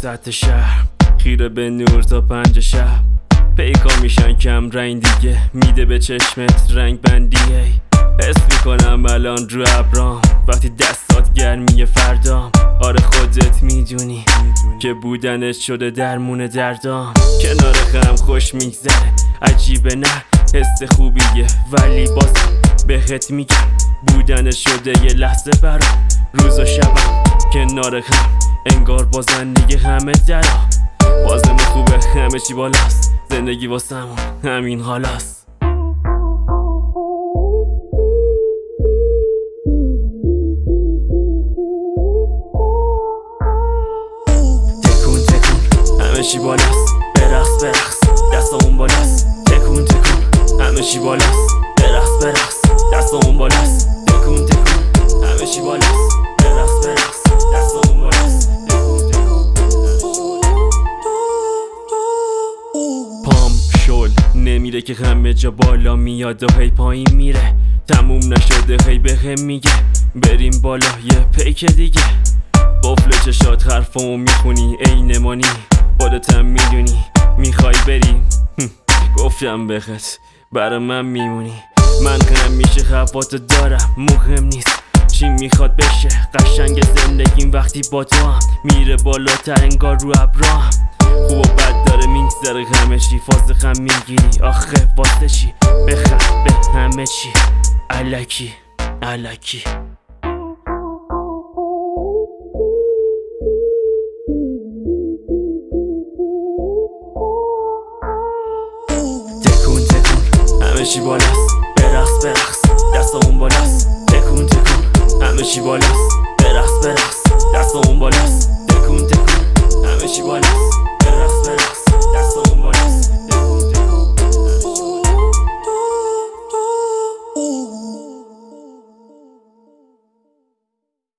وسط شهر خیره به نور تا 5 شب پیکا میشن کم رنگ دیگه میده به چشمت رنگ بندیه حس میکنم الان رو ابرام وقتی دستات گرمیه فردام آره خودت میدونی که بودنت شده درمون دردام کنار خم خوش میگذره عجیبه نه حس خوبیه ولی بازم بهت میگم بودنت شده یه لحظه برام روز و شبم کنار خم انگار با زندگی همه درا بازم خوبه همه چی بالاست زندگی واسمون همین حالاست تکون تکون همه چی بالاست برقص برقص دستامون بالاست تکون تکون همه چی بالاست برقص برقص دستامون بالاست تکون تکون همه چی بالاست برقص برقص دستامون بالاست تکون تکون پام شل نمیره که همه جا بالا میاد و هی پایین میره تموم نشده هی به هم میگه بریم بالا یه پیک دیگه قفل چشات حرفامو میخونی عینمانی خودتم میدونی میخوای بریم گفتم بخت برا من میمونی من همیشه هواتو دارم مهم نیست چی میخواد بشه قشنگ زندگیم وقتی با تو هم میره بالاتر انگار رو ابرام خوب و بد داره میگذره همه چی فاز خم میگیری آخه واسه چی بخم به همه چی الکی الکی تکون تکون همه چی بالاست برقص برقص دستامون بالاست تکون تکون همه چی بالاست برقص برقص دستامون بالاست تکون تکون همه چی بالاست